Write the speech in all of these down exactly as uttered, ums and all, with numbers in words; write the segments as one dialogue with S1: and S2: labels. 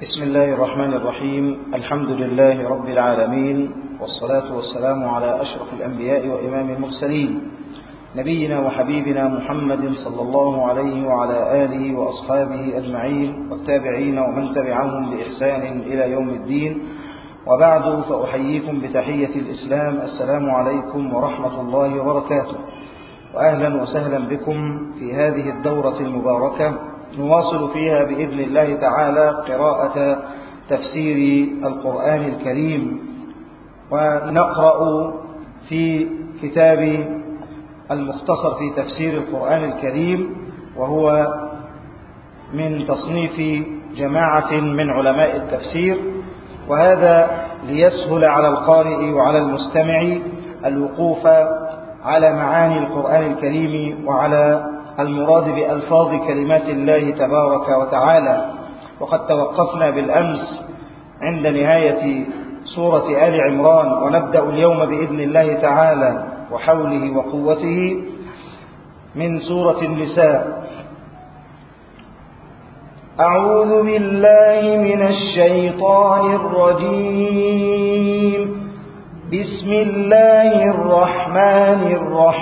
S1: بسم الله الرحمن الرحيم. الحمد لله رب العالمين، والصلاة والسلام على أشرف الأنبياء وإمام المرسلين، نبينا وحبيبنا محمد صلى الله عليه وعلى آله وأصحابه أجمعين، والتابعين ومن تبعهم بإحسان إلى يوم الدين. وبعد، فأحييكم بتحية الإسلام: السلام عليكم ورحمة الله وبركاته، وأهلا وسهلا بكم في هذه الدورة المباركة، نواصل فيها بإذن الله تعالى قراءة تفسير القرآن الكريم، ونقرأ في كتاب المختصر في تفسير القرآن الكريم، وهو من تصنيف جماعة من علماء التفسير، وهذا ليسهل على القارئ وعلى المستمع الوقوف على معاني القرآن الكريم وعلى المراد بألفاظ كلمات الله تبارك وتعالى. وقد توقفنا بالأمس عند نهاية سورة آل عمران، ونبدأ اليوم بإذن الله تعالى وحوله وقوته من سورة النساء. أعوذ بالله من الشيطان الرجيم. بسم الله الرحمن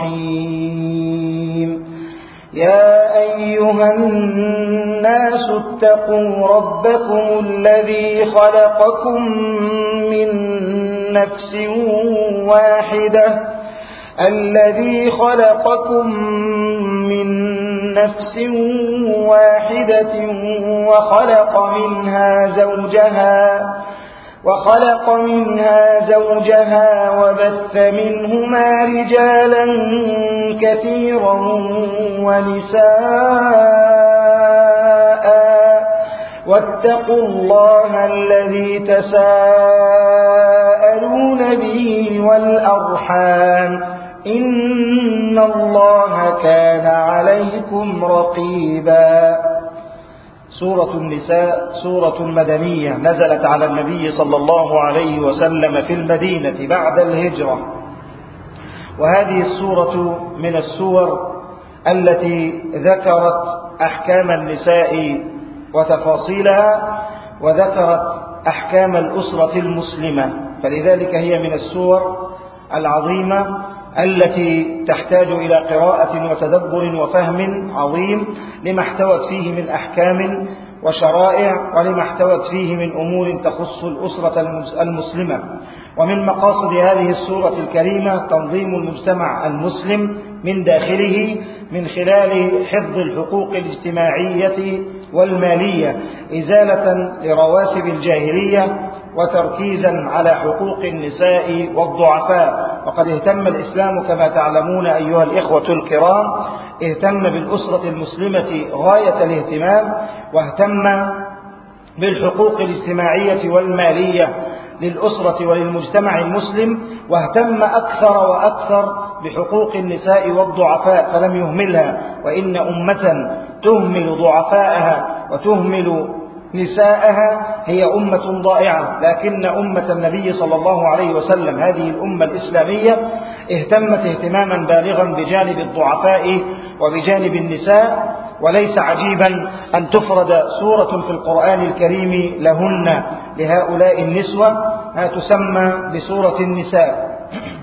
S1: الرحيم. يا أيها الناس اتقوا ربكم الذي خلقكم من نفس واحدة الذي خلقكم من نفس واحدة وخلق منها زوجها وخلق منها زوجها وبث منهما رجالا كثيرا ونساء، واتقوا الله الذي تساءلون به والأرحام، إن الله كان عليكم رقيبا. سورة النساء سورة مدنية، نزلت على النبي صلى الله عليه وسلم في المدينة بعد الهجرة، وهذه السورة من السور التي ذكرت أحكام النساء وتفاصيلها، وذكرت أحكام الأسرة المسلمة، فلذلك هي من السور العظيمة التي تحتاج إلى قراءة وتدبر وفهم عظيم، لما احتوت فيه من أحكام وشرائع، ولما احتوت فيه من أمور تخص الأسرة المسلمة. ومن مقاصد هذه السورة الكريمة تنظيم المجتمع المسلم من داخله، من خلال حفظ الحقوق الاجتماعية والمالية، إزالة لرواسب الجاهلية، وتركيزا على حقوق النساء والضعفاء. وقد اهتم الإسلام كما تعلمون أيها الإخوة الكرام، اهتم بالأسرة المسلمة غاية الاهتمام، واهتم بالحقوق الاجتماعية والمالية للأسرة وللمجتمع المسلم، واهتم أكثر وأكثر بحقوق النساء والضعفاء فلم يهملها. وإن أمة تهمل ضعفاءها وتهمل نساءها هي أمة ضائعة، لكن أمة النبي صلى الله عليه وسلم هذه الأمة الإسلامية اهتمت اهتماما بالغا بجانب الضعفاء وبجانب النساء. وليس عجيبا أن تفرد سورة في القرآن الكريم لهن، لهؤلاء النسوة، تسمى بسورة النساء.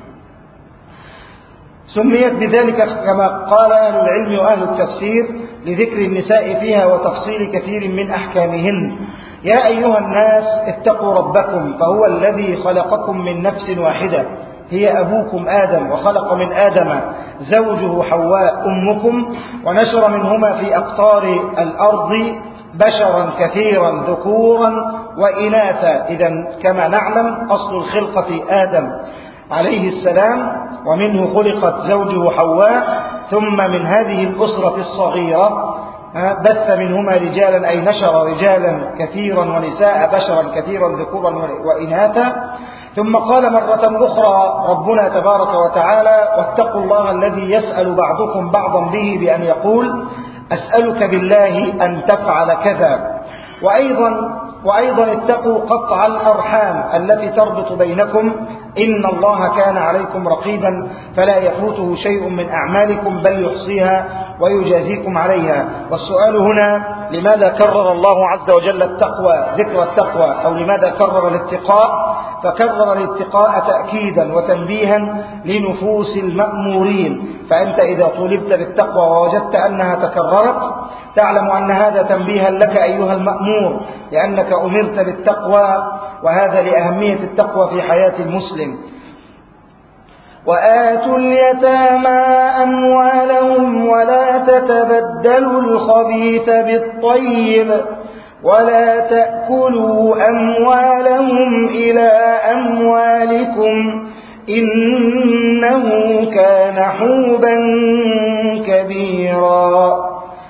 S1: سميت بذلك كما قال أهل العلم وأهل التفسير لذكر النساء فيها وتفصيل كثير من أحكامهن. يا أيها الناس اتقوا ربكم، فهو الذي خلقكم من نفس واحدة، هي أبوكم آدم، وخلق من آدم زوجه حواء أمكم، ونشر منهما في أقطار الأرض بشرا كثيرا ذكورا وإناثا. إذن كما نعلم أصل الخلقة آدم عليه السلام، ومنه خلقت زوجه حواء، ثم من هذه الأسرة الصغيرة بث منهما رجالا، أي نشر رجالا كثيرا ونساء بشرا كثيرا ذكورا وإناثا. ثم قال مرة أخرى ربنا تبارك وتعالى: واتقوا الله الذي يسأل بعضكم بعضا به، بأن يقول: أسألك بالله أن تفعل كذا. وأيضا وأيضا اتقوا قطع الأرحام التي تربط بينكم، إن الله كان عليكم رقيبا فلا يفوته شيء من أعمالكم بل يحصيها ويجازيكم عليها. والسؤال هنا لماذا كرر الله عز وجل التقوى ذكر التقوى أو لماذا كرر الاتقاء؟ فكرر الاتقاء تأكيدا وتنبيها لنفوس المأمورين. فأنت إذا طولبت بالتقوى ووجدت أنها تكررت تعلم أن هذا تنبيها لك أيها المأمور، لأنك أمرت بالتقوى، وهذا لأهمية التقوى في حياة المسلم. وآتوا اليتامى أموالهم ولا تتبدلوا الخبيث بالطيب ولا تأكلوا أموالهم إلى أموالكم إنه كان حوبا كبيرا.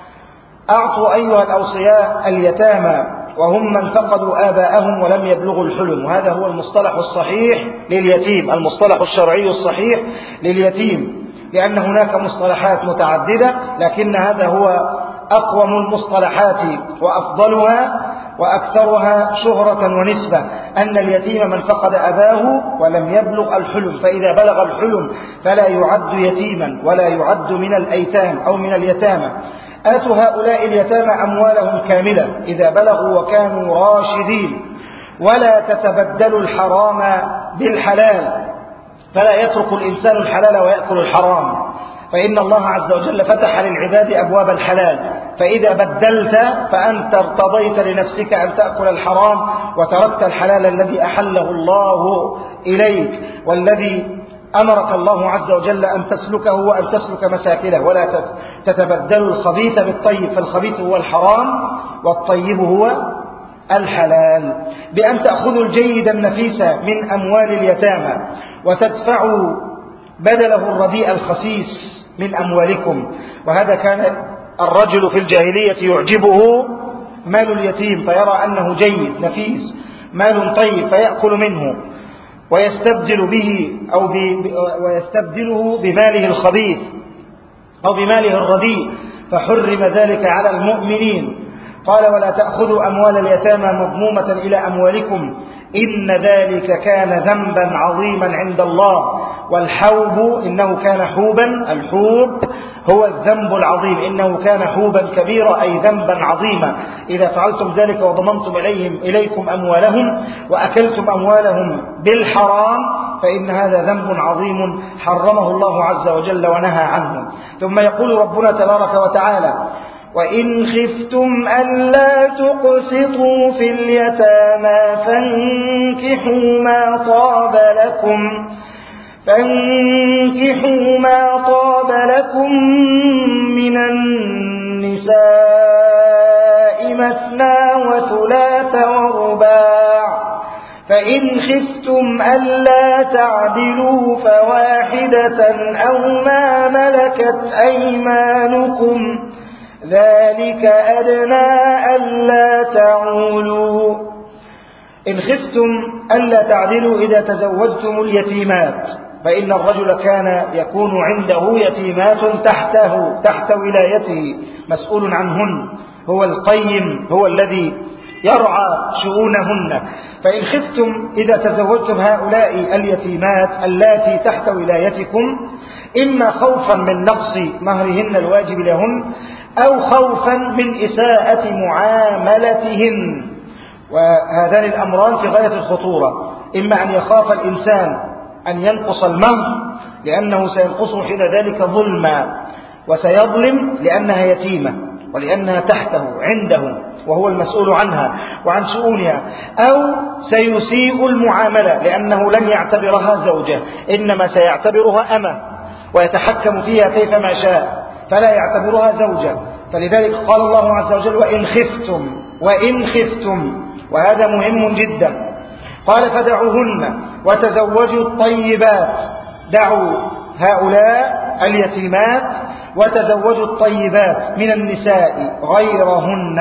S1: أعطوا أيها الأوصياء اليتامى وهم من فقدوا آباءهم ولم يبلغوا الحلم، وهذا هو المصطلح الصحيح لليتيم، المصطلح الشرعي الصحيح لليتيم، لأن هناك مصطلحات متعددة لكن هذا هو أقوم المصطلحات وأفضلها وأكثرها شهرة ونسبة، أن اليتيم من فقد أباه ولم يبلغ الحلم، فإذا بلغ الحلم فلا يعد يتيما ولا يعد من الأيتام أو من اليتامى. آتوا هؤلاء اليتامى أموالهم كاملة إذا بلغوا وكانوا راشدين، ولا تتبدلوا الحرام بالحلال، فلا يترك الإنسان الحلال ويأكل الحرام، فإن الله عز وجل فتح للعباد أبواب الحلال، فإذا بدلت فأنت ارتضيت لنفسك أن تأكل الحرام وتركت الحلال الذي أحله الله إليك والذي أمرك الله عز وجل أن تسلكه وأن تسلك مساكنه. ولا تتبدلوا الخبيث بالطيب، فالخبيث هو الحرام والطيب هو الحلال، بأن تأخذوا الجيد النفيس من أموال اليتامى وتدفعوا بدله الرديء الخسيس من أموالكم. وهذا كان الرجل في الجاهلية يعجبه مال اليتيم، فيرى أنه جيد نفيس مال طيب فيأكل منه ويستبدل به أو ويستبدله بماله الخبيث أو بماله الرديء، فحرم ذلك على المؤمنين. قال ولا تأخذوا أموال اليتامى مضمومة إلى أموالكم إن ذلك كان ذنبا عظيما عند الله، والحوب إنه كان حوبا، الحوب هو الذنب العظيم، إنه كان حوبا كبيرا أي ذنبا عظيما. إذا فعلتم ذلك وضمنتم إليهم إليكم أموالهم وأكلتم أموالهم بالحرام فإن هذا ذنب عظيم حرمه الله عز وجل ونهى عنه. ثم يقول ربنا تبارك وتعالى وإن خفتم ألا تقسطوا في اليتامى فانكحوا ما طاب لكم فانكحوا ما طاب لكم من النساء مثنى وثلاث ورباع فإن خفتم ألا تعدلوا فواحدة أو ما ملكت أيمانكم ذلك أدنى ألا تعولوا. إن خفتم ألا تعدلوا إذا تزوجتم اليتيمات، فإن الرجل كان يكون عنده يتيمات تحته تحت ولايته مسؤول عنهن، هو القيم، هو الذي يرعى شؤونهن. فإن خفتم إذا تزوجتم هؤلاء اليتيمات اللاتي تحت ولايتكم إما خوفا من نقص مهرهن الواجب لهن أو خوفا من إساءة معاملتهن، وهذان الأمران في غاية الخطورة. إما أن يخاف الإنسان أن ينقص المهر لأنه سينقصه حين ذلك ظلما، وسيظلم لأنها يتيمة ولأنها تحته عنده وهو المسؤول عنها وعن شؤونها، أو سيسيء المعاملة لأنه لن يعتبرها زوجة إنما سيعتبرها أمة ويتحكم فيها كيفما شاء، فلا يعتبرها زوجة. فلذلك قال الله عز وجل وإن خفتم وإن خفتم، وهذا مهم جدا. قال فدعوهن وتزوجوا الطيبات، دعوا هؤلاء اليتيمات وتزوجوا الطيبات من النساء غيرهن.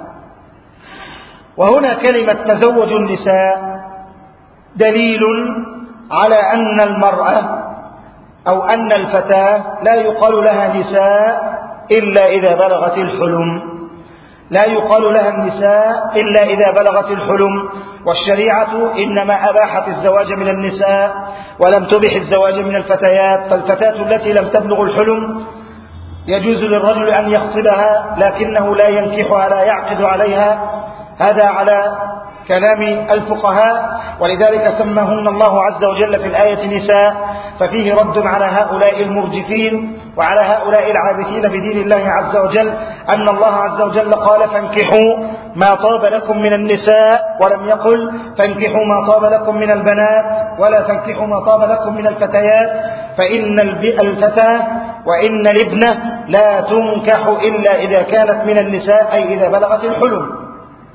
S1: وهنا كلمة تزوج النساء دليل على أن المرأة أو أن الفتاة لا يقال لها نساء إلا إذا بلغت الحلم، لا يقال لها النساء إلا إذا بلغت الحلم. والشريعة إنما أباحت الزواج من النساء ولم تبح الزواج من الفتيات، فالفتاة التي لم تبلغ الحلم يجوز للرجل أن يخطبها لكنه لا ينكحها لا يعقد عليها، هذا على كلام الفقهاء، ولذلك سماهن الله عز وجل في الآية نساء، ففيه رد على هؤلاء المرجفين وعلى هؤلاء العابثين بدين الله عز وجل، أن الله عز وجل قال فانكحوا ما طاب لكم من النساء، ولم يقل فانكحوا ما طاب لكم من البنات، ولا فانكحوا ما طاب لكم من الفتيات، فإن الفتاة وإن الابنة لا تنكح إلا إذا كانت من النساء، أي إذا بلغت الحلم.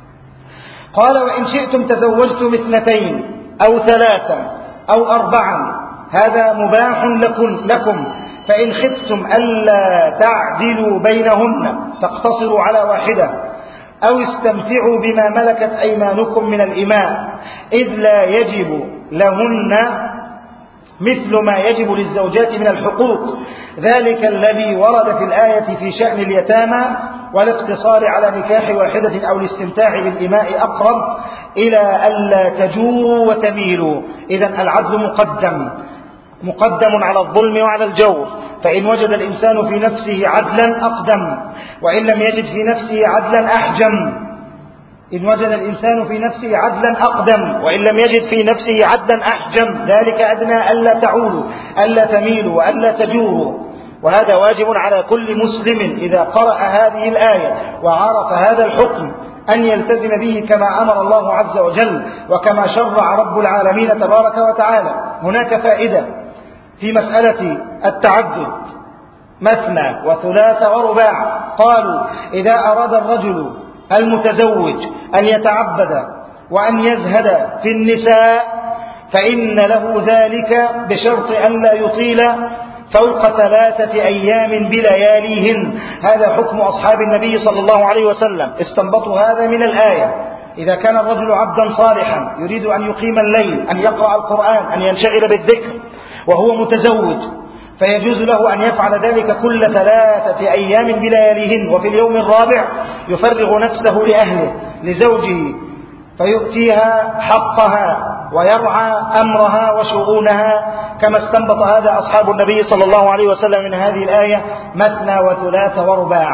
S1: قال وإن شئتم تزوجتم اثنتين أو ثلاثا أو أربعا، هذا مباح لكم, لكم فإن خفتم ألا تعدلوا بينهن فاقتصروا على واحدة أو استمتعوا بما ملكت أيمانكم من الإماء، إذ لا يجب لهن مثل ما يجب للزوجات من الحقوق، ذلك الذي ورد في الآية في شأن اليتامى، والاقتصار على نكاح واحدة أو الاستمتاع بالإماء أقرب إلى ألا تجوروا وتميلوا. إذن العدل مقدم مقدم على الظلم وعلى الجور، فإن وجد الإنسان في نفسه عدلا أقدم، وإن لم يجد في نفسه عدلا أحجم. إن وجد الإنسان في نفسه عدلا أقدم، وإن لم يجد في نفسه عدلا أحجم، ذلك أدنى ألا تعولوا ألا تميلوا وألا تجوروا. وهذا واجب على كل مسلم إذا قرأ هذه الآية وعرف هذا الحكم أن يلتزم به كما أمر الله عز وجل وكما شرع رب العالمين تبارك وتعالى. هناك فائدة في مسألة التعدد، مثنى وثلاث ورباع. قالوا إذا أراد الرجل المتزوج أن يتعبد وأن يزهد في النساء فإن له ذلك بشرط أن لا يطيل فوق ثلاثة أيام بلياليهن. هذا حكم أصحاب النبي صلى الله عليه وسلم، استنبطوا هذا من الآية. إذا كان الرجل عبدا صالحا يريد أن يقيم الليل، أن يقرأ القرآن، أن ينشغل بالذكر وهو متزوج، فيجوز له أن يفعل ذلك كل ثلاثة أيام بلياليهن، وفي اليوم الرابع يفرغ نفسه لأهله لزوجه فيؤتيها حقها ويرعى أمرها وشؤونها، كما استنبط هذا أصحاب النبي صلى الله عليه وسلم من هذه الآية مثنى وثلاث ورباع.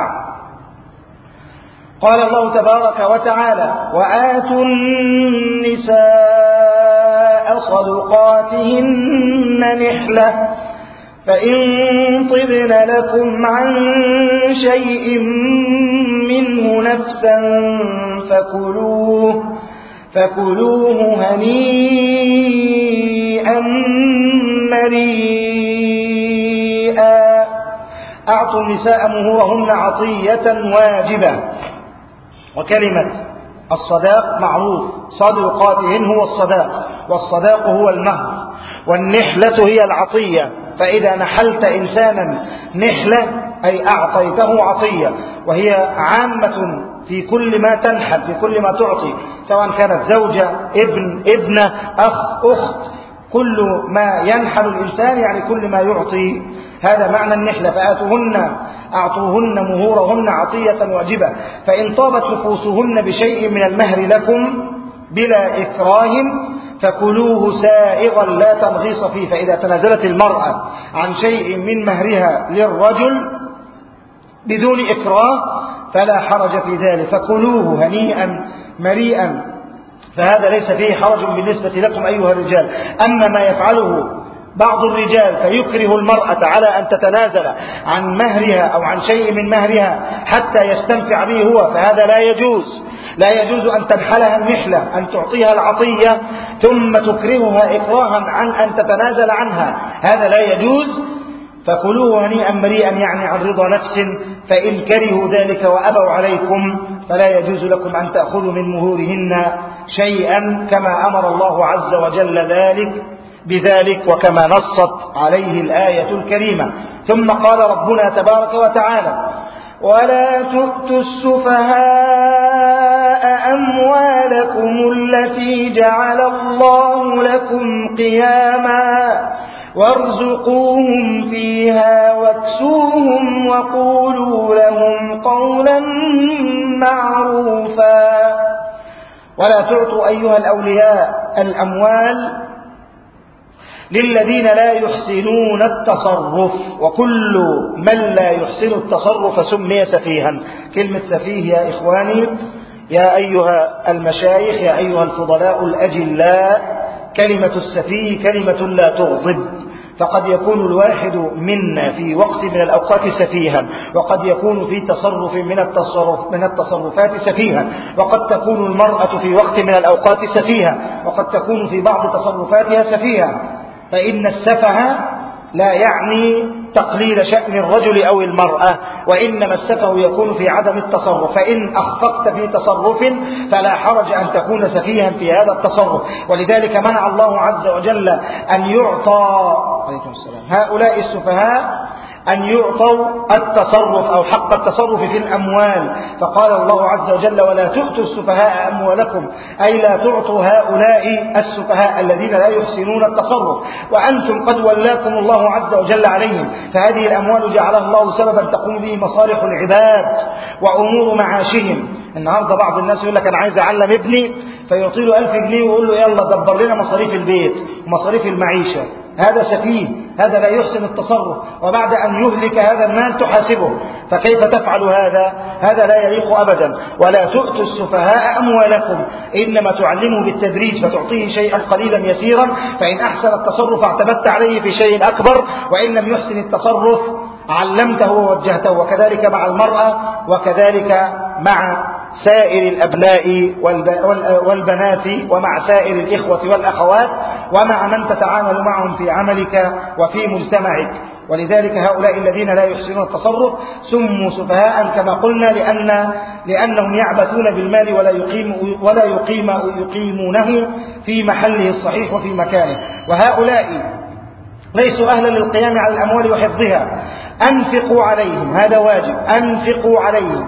S1: قال الله تبارك وتعالى وآتوا النساء صدقاتهن نحلة فإن طبن لكم عن شيء منه نفسا فكلوه فكلوه هنيئا مريئا. أعطوا النساء مهورهن عطية واجبة. وكلمة الصداق معروف، صدقاتهن هو الصداق، والصداق هو المهر، والنحلة هي العطية. فإذا نحلت إنسانا نحلة أي أعطيته عطية، وهي عامة في كل ما تنحل، في كل ما تعطي، سواء كانت زوجة ابن ابنة أخ أخت، كل ما ينحل الإنسان يعني كل ما يعطي، هذا معنى النحلة. فآتوهن أعطوهن مهورهن عطية واجبة، فإن طابت نفوسهن بشيء من المهر لكم بلا إكراه فكلوه سائغا لا تنغيص فيه. فإذا تنازلت المرأة عن شيء من مهرها للرجل بدون إكراه فلا حرج في ذلك، فكلوه هنيئا مريئا، فهذا ليس فيه حرج بالنسبة لكم أيها الرجال. أما ما يفعله بعض الرجال فيكره المرأة على أن تتنازل عن مهرها أو عن شيء من مهرها حتى يستنفع به هو، فهذا لا يجوز. لا يجوز أن تنحلها النحلة، أن تعطيها العطية ثم تكرهها إكراها عن أن تتنازل عنها، هذا لا يجوز. فكلوه هنيئا مريئا يعني عن رضا نفس، فإن كرهوا ذلك وأبوا عليكم فلا يجوز لكم أن تأخذوا من مهورهن شيئا، كما أمر الله عز وجل ذلك بذلك وكما نصت عليه الآية الكريمة. ثم قال ربنا تبارك وتعالى ولا تؤتوا السفهاء أموالكم التي جعل الله لكم قياما وارزقوهم فيها واكسوهم وقولوا لهم قولا معروفا. ولا تعطوا أيها الأولياء الأموال للذين لا يحسنون التصرف، وكل من لا يحسن التصرف سمي سفيها. كلمة سفيه يا إخواني يا أيها المشايخ يا أيها الفضلاء الأجلاء، كلمة السفيه كلمة لا تغضب، فقد يكون الواحد منا في وقت من الأوقات سفيها، وقد يكون في تصرف من التصرف من التصرفات سفيها، وقد تكون المرأة في وقت من الأوقات سفيها، وقد تكون في بعض تصرفاتها سفيها. فإن السفه لا يعني تقليل شأن الرجل أو المرأة، وإنما السفه يكون في عدم التصرف، فإن أخفقت في تصرف فلا حرج أن تكون سفيها في هذا التصرف. ولذلك منع الله عز وجل أن يعطى عليكم السلام هؤلاء السفهاء أن يعطوا التصرف أو حق التصرف في الأموال، فقال الله عز وجل ولا تؤتوا السفهاء أموالكم، أي لا تعطوا هؤلاء السفهاء الذين لا يحسنون التصرف وأنتم قد ولاكم الله عز وجل عليهم، فهذه الأموال جعلها الله سببا تقوم به مصالح العباد وأمور معاشهم. النهاردة بعض الناس يقول لك أنا عايز أعلم ابني فيعطي له ألف جنيه ويقول له يلا دبر لنا مصاريف البيت ومصاريف المعيشة. هذا سفيه، هذا لا يحسن التصرف، وبعد أن يهلك هذا المال تحاسبه، فكيف تفعل هذا؟ هذا لا يليق أبدا. ولا تؤتوا السفهاء أموالكم، إنما تعلمه بالتدريج فتعطيه شيئا قليلا يسيرا، فإن أحسن التصرف اعتمدت عليه في شيء أكبر، وإن لم يحسن التصرف علمته ووجهته. وكذلك مع المرأة، وكذلك مع سائر الأبناء والبنات، ومع سائر الإخوة والأخوات، ومع من تتعامل معهم في عملك وفي مجتمعك. ولذلك هؤلاء الذين لا يحسنون التصرف سموا سفهاء كما قلنا، لأن لأنهم يعبثون بالمال ولا يقيم ولا يقيم يقيمونه في محله الصحيح وفي مكانه. وهؤلاء ليسوا أهلا للقيام على الأموال وحفظها. أنفقوا عليهم، هذا واجب، أنفقوا عليهم،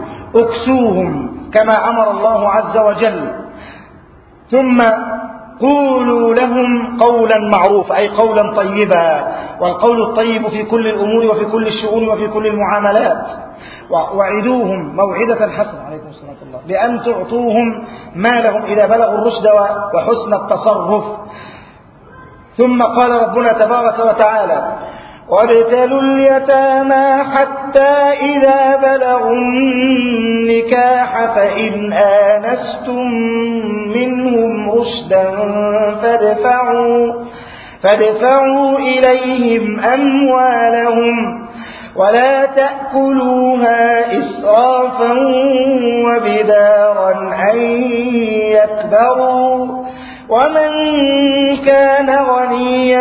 S1: اكسوهم كما أمر الله عز وجل، ثم قولوا لهم قولا معروفا، أي قولا طيبا. والقول الطيب في كل الأمور وفي كل الشؤون وفي كل المعاملات. وعدوهم موعدة حسنة عليكم السلام الله بأن تعطوهم مالهم إذا بلغوا الرشد وحسن التصرف. ثم قال ربنا تبارك وتعالى وابتلوا اليتامى حتى إذا بلغوا النكاح فإن آنستم منهم رشدا فادفعوا, فادفعوا إليهم أموالهم ولا تأكلوها إسرافا وبدارا أن يكبروا ومن كان غنيا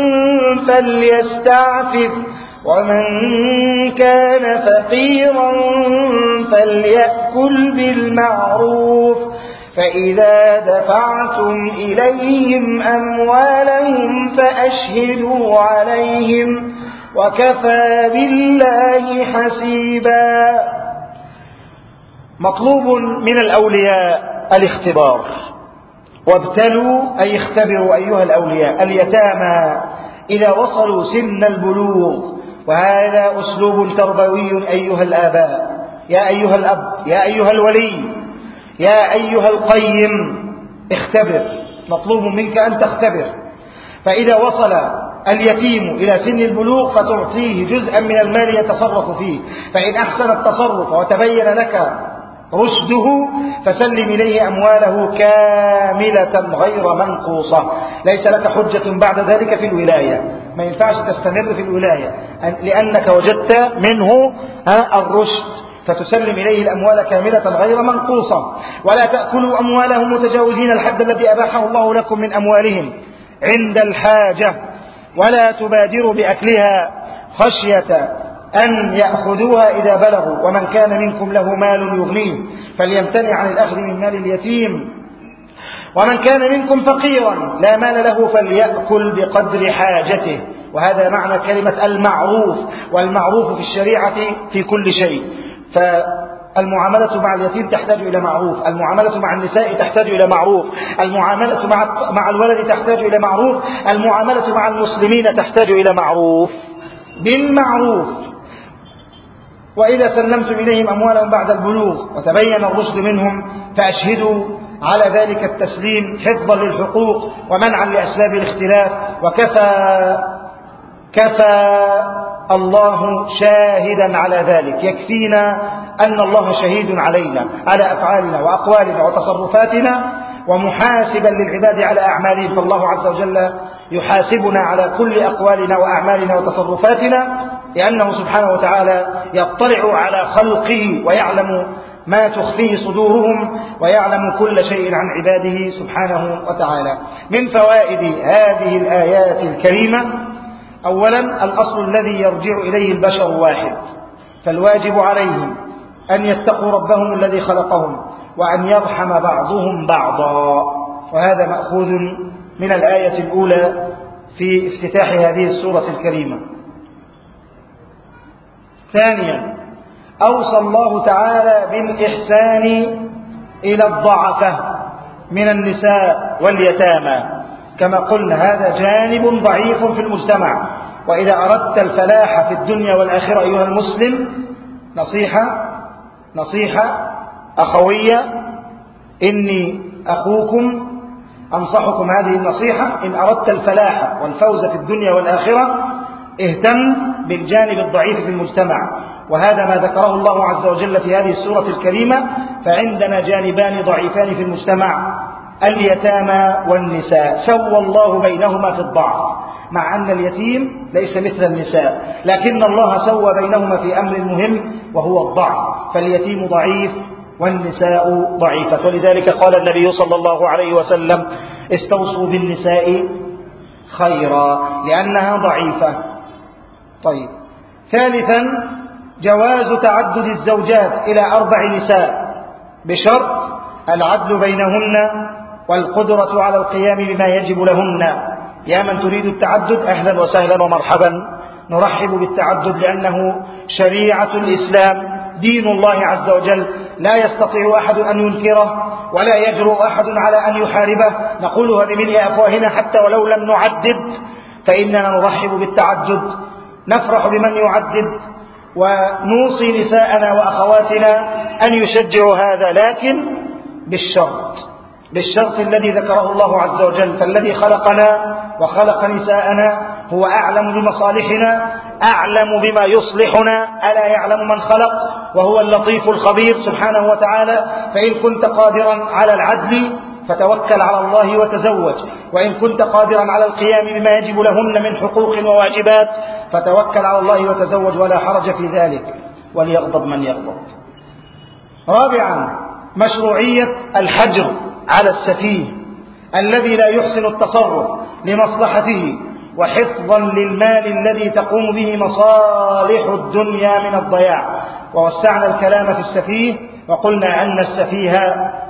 S1: فليستعفف ومن كان فقيرا فليأكل بالمعروف فإذا دفعتم إليهم أموالهم فأشهدوا عليهم وكفى بالله حسيبا. مطلوب من الأولياء الاختبار. وابتلوا أي اختبروا أيها الأولياء اليتامى إذا وصلوا سن البلوغ، وهذا أسلوب تربوي أيها الآباء، يا أيها الأب، يا أيها الولي، يا أيها القيم، اختبر، مطلوب منك أن تختبر. فإذا وصل اليتيم إلى سن البلوغ فتعطيه جزءا من المال يتصرف فيه، فإن أحسن التصرف وتبين لك رشده فسلم إليه أمواله كاملة غير منقوصة. ليس لك حجة بعد ذلك في الولاية، ما ينفعش تستمر في الولاية لأنك وجدت منه الرشد، فتسلم إليه الأموال كاملة غير منقوصة. ولا تأكلوا أموالهم متجاوزين الحد الذي أباحه الله لكم من أموالهم عند الحاجة، ولا تبادروا بأكلها خشية أن يأخذوها إذا بلغوا، ومن كان منكم له مال يغنيه فليمتنع عن الأخذ من مال اليتيم، ومن كان منكم فقيرا لا مال له فليأكل بقدر حاجته. وهذا معنى كلمة المعروف، والمعروف في الشريعة في كل شيء. فالمعاملة مع اليتيم تحتاج إلى معروف، المعاملة مع النساء تحتاج إلى معروف، المعاملة مع مع الولد تحتاج إلى معروف، المعاملة مع المسلمين تحتاج إلى معروف بالمعروف. وإذا سلمتم إليهم أموالهم بعد البلوغ وتبين الرشد منهم فأشهدوا على ذلك التسليم حفظا للحقوق ومنعا لأسباب الاختلاف. وكفى كفى الله شاهدا على ذلك، يكفينا أن الله شهيد علينا على أفعالنا وأقوالنا وتصرفاتنا ومحاسبا للعباد على أعمالهم، فالله عز وجل يحاسبنا على كل أقوالنا وأعمالنا وتصرفاتنا، لأنه سبحانه وتعالى يطلع على خلقه ويعلم ما تخفيه صدورهم ويعلم كل شيء عن عباده سبحانه وتعالى. من فوائد هذه الآيات الكريمة: أولا الأصل الذي يرجع إليه البشر واحد، فالواجب عليهم أن يتقوا ربهم الذي خلقهم وأن يرحم بعضهم بعضا، وهذا مأخوذ من الآية الأولى في افتتاح هذه السورة الكريمة. ثانيا أوصى الله تعالى بالإحسان إلى الضعفاء من النساء واليتامى، كما قلنا هذا جانب ضعيف في المجتمع، وإذا أردت الفلاح في الدنيا والآخرة أيها المسلم نصيحة نصيحة أخوية، إني أخوكم أنصحكم هذه النصيحة: إن أردت الفلاح والفوز في الدنيا والآخرة اهتم بالجانب الضعيف في المجتمع، وهذا ما ذكره الله عز وجل في هذه السورة الكريمة. فعندنا جانبان ضعيفان في المجتمع: اليتامى والنساء، سوى الله بينهما في الضعف، مع أن اليتيم ليس مثل النساء، لكن الله سوى بينهما في أمر مهم وهو الضعف، فاليتيم ضعيف والنساء ضعيفة. ولذلك قال النبي صلى الله عليه وسلم: استوصوا بالنساء خيرا لأنها ضعيفة. طيب. ثالثا جواز تعدد الزوجات إلى أربع نساء بشرط العدل بينهن والقدرة على القيام بما يجب لهن. يا من تريد التعدد أهلا وسهلا ومرحبا، نرحب بالتعدد لأنه شريعة الإسلام، دين الله عز وجل، لا يستطيع أحد أن ينكره ولا يجرؤ أحد على أن يحاربه، نقولها بملء أفواهنا حتى ولو لم نعدد، فإننا نرحب بالتعدد، نفرح بمن يعدد، ونوصي نساءنا وأخواتنا أن يشجعوا هذا، لكن بالشرط بالشرط الذي ذكره الله عز وجل. فالذي خلقنا وخلق نساءنا هو أعلم بمصالحنا، أعلم بما يصلحنا، ألا يعلم من خلق وهو اللطيف الخبير سبحانه وتعالى. فإن كنت قادرا على العدل فتوكل على الله وتزوج، وإن كنت قادرا على القيام بما يجب لهن من حقوق وواجبات فتوكل على الله وتزوج، ولا حرج في ذلك، وليغضب من يغضب. رابعا مشروعية الحجر على السفيه الذي لا يحسن التصرف لمصلحته وحفظا للمال الذي تقوم به مصالح الدنيا من الضياع. ووسعنا الكلام في السفيه وقلنا أن السفيه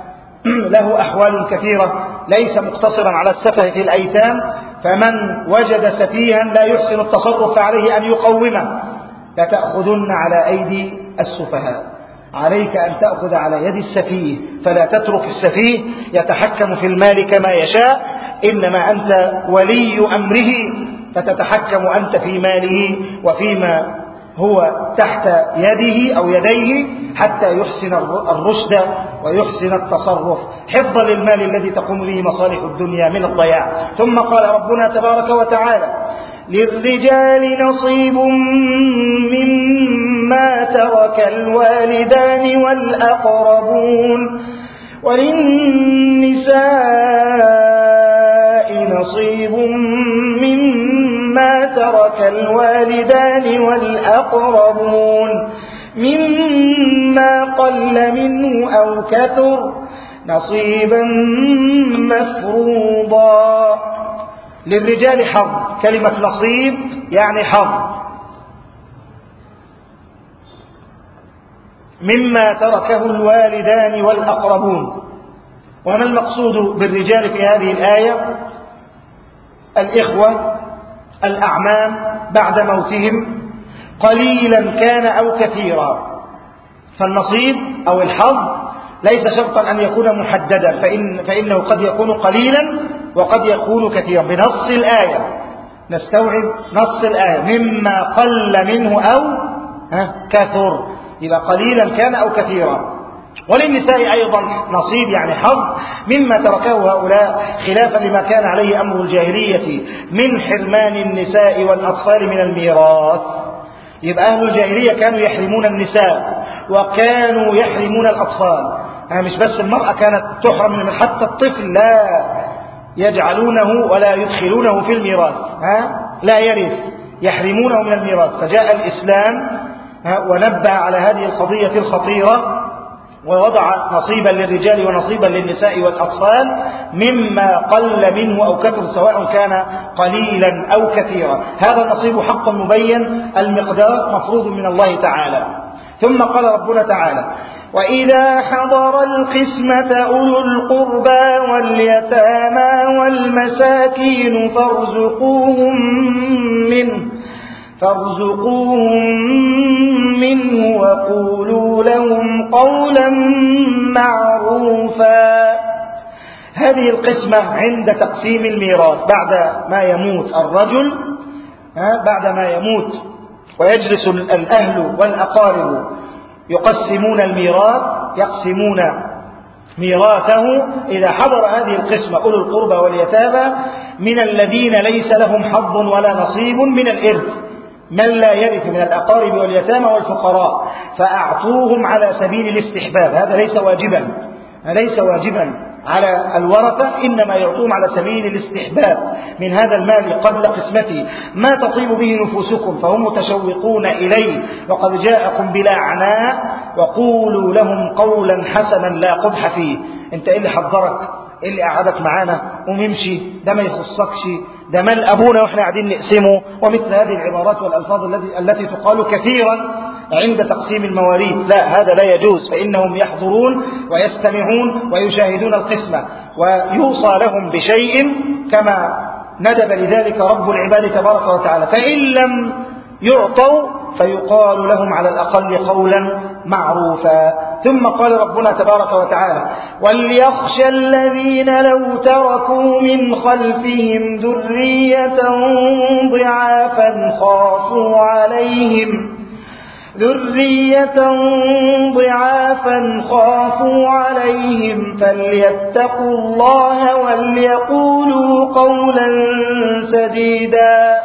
S1: له أحوال كثيرة، ليس مقتصرا على السفه في الأيتام، فمن وجد سفيها لا يحسن التصرف فعليه أن يقومه. لتأخذن على أيدي السفهاء، عليك أن تأخذ على يد السفيه، فلا تترك السفيه يتحكم في المال كما يشاء، إنما أنت ولي أمره فتتحكم أنت في ماله وفيما هو تحت يده أو يديه حتى يحسن الرشد ويحسن التصرف حفظا للمال الذي تقوم به مصالح الدنيا من الضياع. ثم قال ربنا تبارك وتعالى: للرجال نصيب مما ترك الوالدان والأقربون وللنساء نصيب مما ترك الوالدان والأقربون مما قل منه أو كثر نصيبا مفروضا. للرجال حظ، كلمة نصيب يعني حظ، مما تركه الوالدان والأقربون. وما المقصود بالرجال في هذه الآية؟ الإخوة الأعمام بعد موتهم قليلا كان أو كثيرا، فالنصيب أو الحظ ليس شرطا أن يكون محددا، فإن فإنه قد يكون قليلا وقد يكون كثيرا. بنص الآية نستوعب نص الآية: مما قل منه أو كثر، يبقى قليلا كان أو كثيرا. وللنساء أيضا نصيب يعني حظ مما تركه هؤلاء خلافا لما كان عليه أمر الجاهلية من حرمان النساء والأطفال من الميراث. يبقى أهل الجاهلية كانوا يحرمون النساء وكانوا يحرمون الأطفال. يعني مش بس المرأة كانت تحرم من حتى الطفل لا يجعلونه ولا يدخلونه في الميراث، ها لا يرث، يحرمونه من الميراث. فجاء الإسلام ونبه على هذه القضية الخطيرة ووضع نصيبا للرجال ونصيبا للنساء والأطفال مما قل منه أو كثر، سواء كان قليلا أو كثيرا. هذا النصيب حق مبين المقدار مفروض من الله تعالى. ثم قال ربنا تعالى: وإذا حضر القسمة أولو القربى واليتامى والمساكين فارزقوهم منه فارزقوهم منه وقولوا لهم قولا معروفا. هذه القسمة عند تقسيم الميراث بعد ما يموت الرجل، بعد ما يموت ويجلس الأهل والأقارب يقسمون الميراث، يقسمون ميراثه. إذا حضر هذه القسمة أولو القربى واليتامى من الذين ليس لهم حظ ولا نصيب من الإرث، من لا يرث من الأقارب واليتامى والفقراء، فأعطوهم على سبيل الاستحباب. هذا ليس واجبا، ليس واجبا على الورثة، إنما يعطوهم على سبيل الاستحباب من هذا المال قبل قسمته ما تطيب به نفوسكم، فهم متشوقون إليه وقد جاءكم بلا عناء، وقولوا لهم قولا حسنا لا قبح فيه. انت إيه اللي حضرك؟ إيه اللي قعدك معانا؟ قوم امشي، ده ما يخصكش، ده مال أبونا وإحنا قاعدين نقسمه، ومثل هذه العبارات والألفاظ التي التي تقال كثيرا عند تقسيم المواريث. لا، هذا لا يجوز، فإنهم يحضرون ويستمعون ويشاهدون القسمة، ويوصى لهم بشيء كما ندب لذلك رب العباد تبارك وتعالى. فإن لم يعطوا فيقال لهم على الأقل قولا معروفا. ثم قال ربنا تبارك وتعالى: وليخشى الذين لو تركوا من خلفهم ذرية ضعافا خافوا عليهم ذرية ضعافا خافوا عليهم فليتقوا الله وليقولوا قولا سديدا.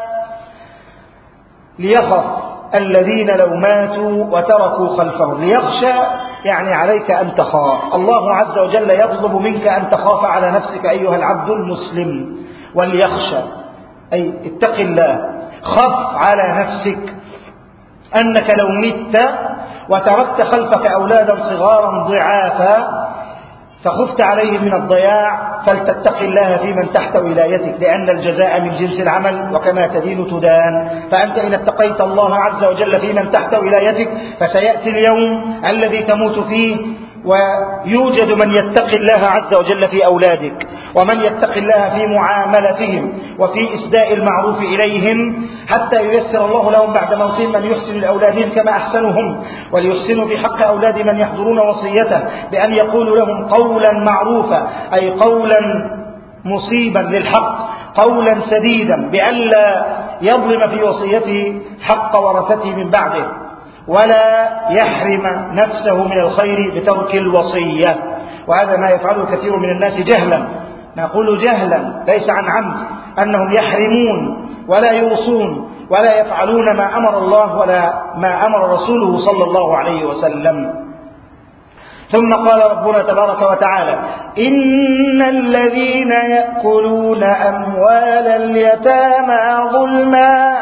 S1: ليخف الذين لو ماتوا وتركوا خلفهم. ليخشى يعني عليك أن تخاف. الله عز وجل يطلب منك أن تخاف على نفسك أيها العبد المسلم. وليخشى أي اتق الله، خف على نفسك أنك لو مت وتركت خلفك أولادا صغارا ضعافا فخفت عليهم من الضياع، فلتتق الله في من تحت ولايتك، لأن الجزاء من جنس العمل وكما تدين تدان. فأنت إن اتقيت الله عز وجل في من تحت ولايتك فسيأتي اليوم الذي تموت فيه ويوجد من يتقي الله عز وجل في أولادك، ومن يتقي الله في معاملتهم وفي إسداء المعروف إليهم، حتى ييسر الله لهم بعد موتهم من يحسن لأولادهم كما أحسنهم، وليحسنوا في حق أولاد من يحضرون وصيته بأن يقولوا لهم قولا معروفا، أي قولا مصيبا للحق، قولا سديدا، بألا يظلم في وصيته حق ورثته من بعده، ولا يحرم نفسه من الخير بترك الوصية. وهذا ما يفعله كثير من الناس جهلا، نقول جهلا ليس عن عمد، أنهم يحرمون ولا يوصون ولا يفعلون ما أمر الله ولا ما أمر رسوله صلى الله عليه وسلم. ثم قال ربنا تبارك وتعالى: إن الذين يأكلون أموال اليتامى ظلما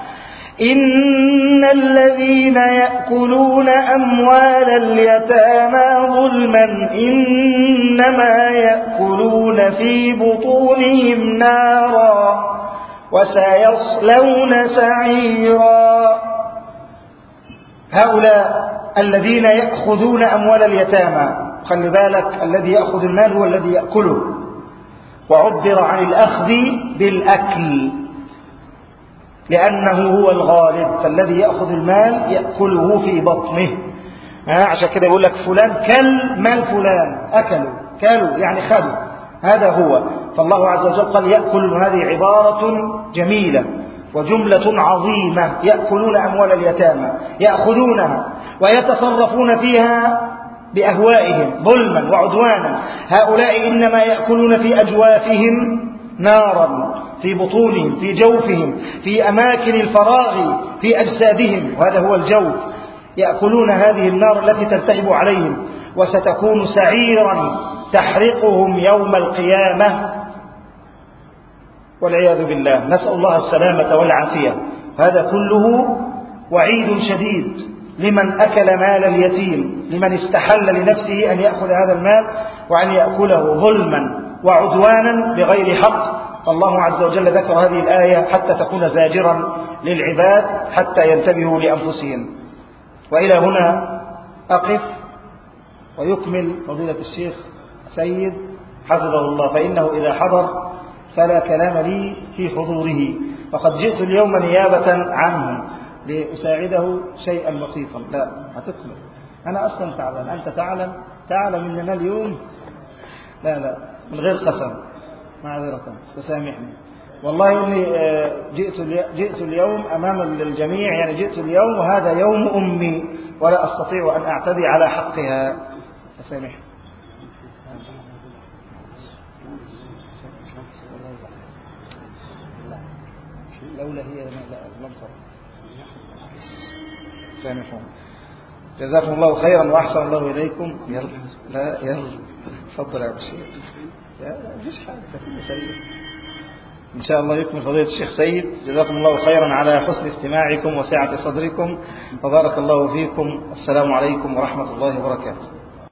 S1: إن الذين يأكلون أموال اليتامى ظلما إنما يأكلون في بطونهم نارا وسيصلون سعيرا. هؤلاء الذين يأخذون أموال اليتامى، خلي بالك، الذي يأخذ المال هو الذي يأكله، وعبر عن الأخذ بالأكل لأنه هو الغالب، فالذي يأخذ المال يأكله في بطنه. عشان كده يقول لك فلان كل مال فلان، أكلوا كلوا يعني خذوا، هذا هو. فالله عز وجل قال يأكل، هذه عبارة جميلة وجملة عظيمة. يأكلون أموال اليتامى، يأخذونها ويتصرفون فيها بأهوائهم ظلما وعدوانا. هؤلاء إنما يأكلون في أجوافهم نارا، في بطونهم، في جوفهم، في أماكن الفراغ في أجسادهم، وهذا هو الجوف. يأكلون هذه النار التي تلتهب عليهم، وستكون سعيرا تحرقهم يوم القيامة والعياذ بالله. نسأل الله السلامة والعافية. هذا كله وعيد شديد لمن أكل مال اليتيم، لمن استحل لنفسه أن يأخذ هذا المال وأن يأكله ظلما وعدوانا بغير حق. الله عز وجل ذكر هذه الآية حتى تكون زاجرا للعباد حتى ينتبهوا لأنفسهم. وإلى هنا أقف، ويكمل فضيلة الشيخ سيد حفظه الله، فإنه إذا حضر فلا كلام لي في حضوره، وقد جئت اليوم نيابة عنه لأساعده شيئا بسيطا. لا هتكمل، أنا أصلا تعلم، أنت تعلم تعلم أننا اليوم لا لا من غير قسم، معذرة تسامحني. والله إني جئت جئت اليوم أمام الجميع، يعني جئت اليوم وهذا يوم أمي ولا أستطيع أن أعتدي على حقها، تسامحني. لولا هي لم صرت، سامحون. جزاكم الله خيرا وأحسن الله إليكم. يلا لا يلا تفضل يا بشير. لا مفيش حاجة، كله سيد. إن شاء الله يكمل فضيلة الشيخ سيد. جزاكم الله خيرا على حسن استماعكم وسعة صدركم، وبارك الله فيكم. السلام عليكم ورحمة الله وبركاته.